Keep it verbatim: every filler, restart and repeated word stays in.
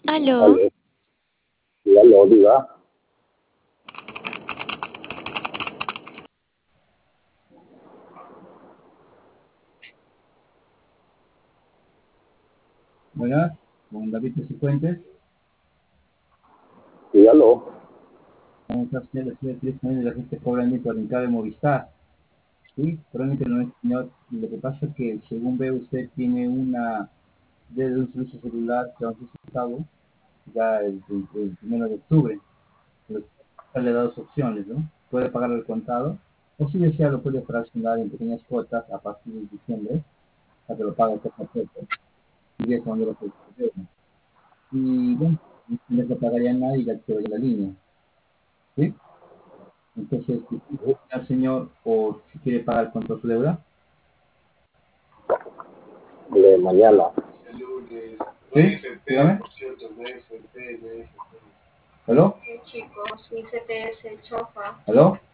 ¿Aló? Aló, sí, aló, diga. Buenas, con David Cifuentes. Sí, aló. ¿Cómo está usted? La señora Cris de la gente cobra mí por entrar de Movistar. Sí, probablemente no es, señor. Lo que pasa es que, según veo, usted tiene una desde un servicio celular que hemos solicitado ya el, el, el primero de octubre. Pero le da dos opciones, ¿no? Puede pagar el contado, o si desea lo puede fraccionar en pequeñas cuotas a partir de diciembre, para que lo pague poco a poco. Y de esa manera se puede. Y bueno, no se pagaría nada y ya te doy la línea. ¿Sí? Entonces, si quiere al señor o si quiere pagar contra su deuda. De mañana. ¿Sí? Dígame. ¿Aló? Sí, chicos, mi C P S chofa. ¿Aló?